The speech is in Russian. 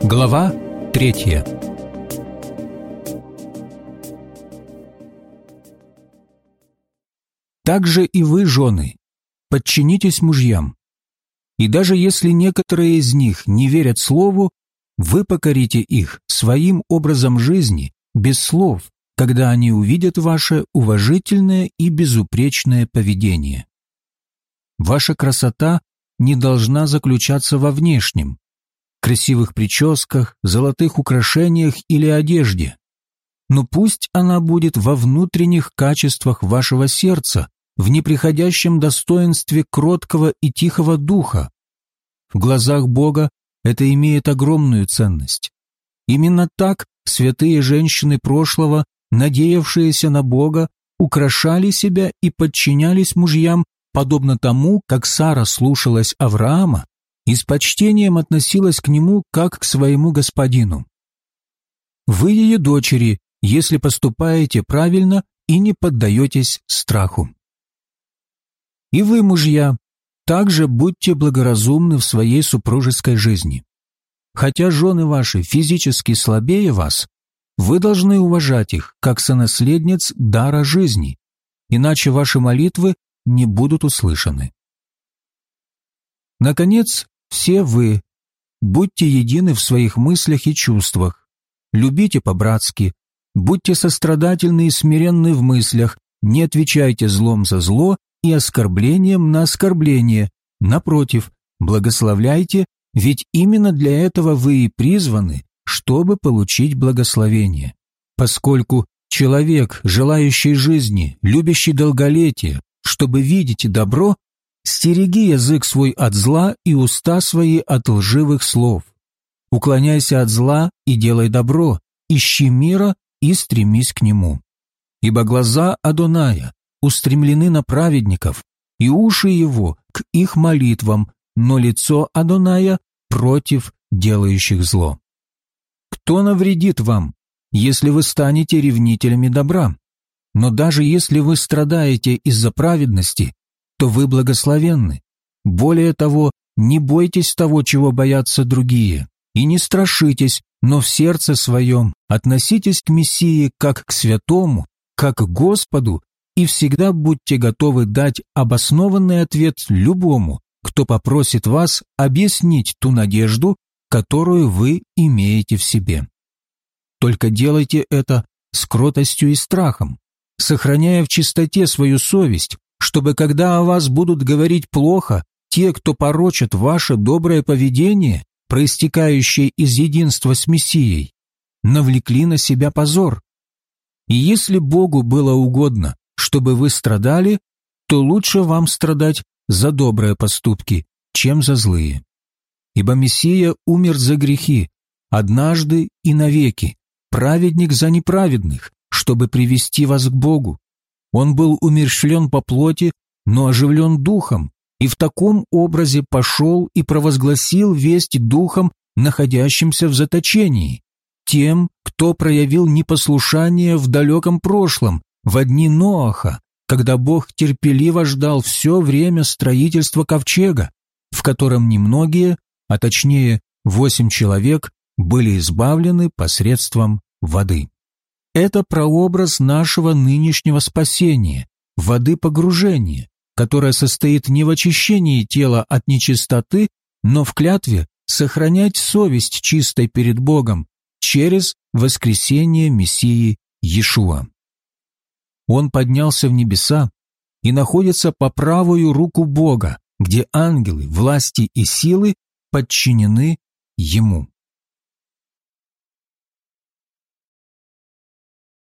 Глава 3. Также и вы, жены, подчинитесь мужьям. И даже если некоторые из них не верят слову, вы покорите их своим образом жизни, без слов, когда они увидят ваше уважительное и безупречное поведение. Ваша красота не должна заключаться во внешнем, красивых прическах, золотых украшениях или одежде, но пусть она будет во внутренних качествах вашего сердца, в неприходящем достоинстве кроткого и тихого духа. В глазах Бога это имеет огромную ценность. Именно так святые женщины прошлого, надеявшиеся на Бога, украшали себя и подчинялись мужьям, подобно тому, как Сара слушалась Авраама и с почтением относилась к нему, как к своему господину. Вы ее дочери, если поступаете правильно и не поддаетесь страху. И вы, мужья, также будьте благоразумны в своей супружеской жизни. Хотя жены ваши физически слабее вас, вы должны уважать их, как сонаследниц дара жизни, иначе ваши молитвы не будут услышаны. Наконец, все вы будьте едины в своих мыслях и чувствах, любите по-братски, будьте сострадательны и смиренны в мыслях, не отвечайте злом за зло и оскорблением на оскорбление, напротив, благословляйте, ведь именно для этого вы и призваны, чтобы получить благословение. Поскольку человек, желающий жизни, любящий долголетие, чтобы видеть добро, стереги язык свой от зла и уста свои от лживых слов. Уклоняйся от зла и делай добро, ищи мира и стремись к нему. Ибо глаза Адоная устремлены на праведников, и уши его к их молитвам, но лицо Адоная против делающих зло. Кто навредит вам, если вы станете ревнителями добра? Но даже если вы страдаете из-за праведности, то вы благословенны. Более того, не бойтесь того, чего боятся другие, и не страшитесь, но в сердце своем относитесь к Мессии как к святому, как к Господу, и всегда будьте готовы дать обоснованный ответ любому, кто попросит вас объяснить ту надежду, которую вы имеете в себе. Только делайте это с кротостью и страхом, сохраняя в чистоте свою совесть, чтобы, когда о вас будут говорить плохо, те, кто порочат ваше доброе поведение, проистекающее из единства с Мессией, навлекли на себя позор. И если Богу было угодно, чтобы вы страдали, то лучше вам страдать за добрые поступки, чем за злые. Ибо Мессия умер за грехи, однажды и навеки, праведник за неправедных, чтобы привести вас к Богу. Он был умерщвлен по плоти, но оживлен духом, и в таком образе пошел и провозгласил весть духом, находящимся в заточении, тем, кто проявил непослушание в далеком прошлом, в дни Ноаха, когда Бог терпеливо ждал все время строительства ковчега, в котором немногие, а точнее 8 человек, были избавлены посредством воды. Это прообраз нашего нынешнего спасения, воды погружения, которое состоит не в очищении тела от нечистоты, но в клятве сохранять совесть чистой перед Богом через воскресение Мессии Иешуа. Он поднялся в небеса и находится по правую руку Бога, где ангелы, власти и силы подчинены Ему.